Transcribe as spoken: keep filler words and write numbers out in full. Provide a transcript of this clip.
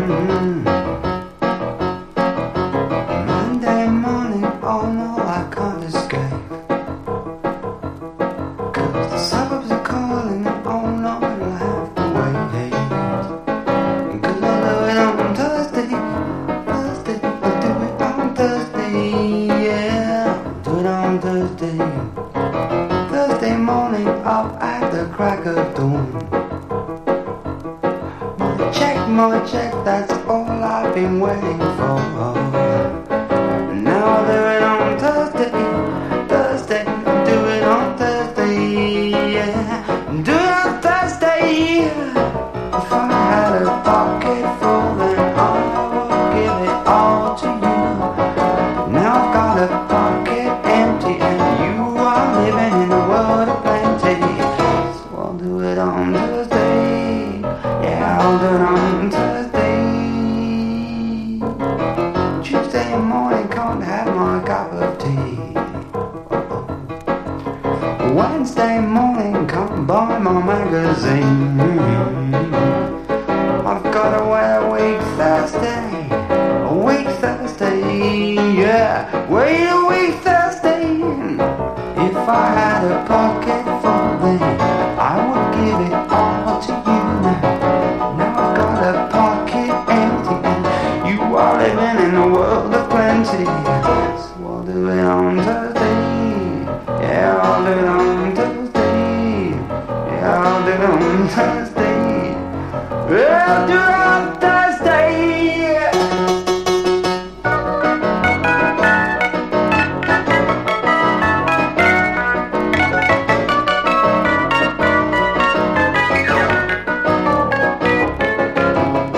Mm-hmm. Monday morning, oh no, I can't escape, 'cause the suburbs are calling, oh no, I'll have to wait. 'Cause I'll do it on Thursday, Thursday, I'll do it on Thursday, yeah, I'll do it on Thursday. Thursday morning, up at the crack of dawn. My check, my check, that's all I've been waiting for. Now I'll do it on Thursday, Thursday, I'll do it on Thursday, yeah, do it on Thursday. If I had a pocket full, then I would give it all to you. Now I've got a pocket empty, and you are living in a world of plenty. So I'll do it on Thursday, yeah, I'll do it on Thursday. Tuesday morning, can't have my cup of tea. Wednesday morning, can't buy my magazine. I've got to wait a week Thursday, a week Thursday, yeah, wait a week Thursday. If I had a pocket full, then I would give it all to you now. Now I've got a pocket empty, and you are living in a world of plenty. So I'll do it on Thursday, yeah, I'll do it on Thursday, yeah, I'll do it on Thursday, yeah, I'll do it on